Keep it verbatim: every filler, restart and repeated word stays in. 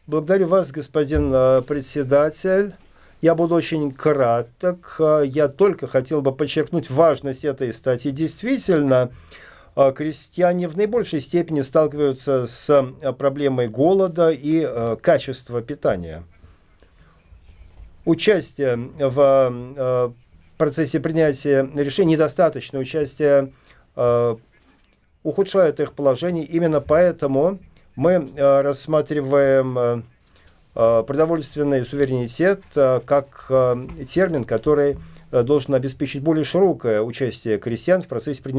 Благодарю вас, господин э, председатель. Я буду очень краток. Э, Я только хотел бы подчеркнуть важность этой статьи. Действительно, э, крестьяне в наибольшей степени сталкиваются с э, проблемой голода и э, качества питания. Участие в э, процессе принятия решений недостаточно. Участие э, ухудшает их положение. Именно поэтому мы э, рассматриваем э, продовольственный суверенитет э, как э, термин, который э, должен обеспечить более широкое участие крестьян в процессе принятия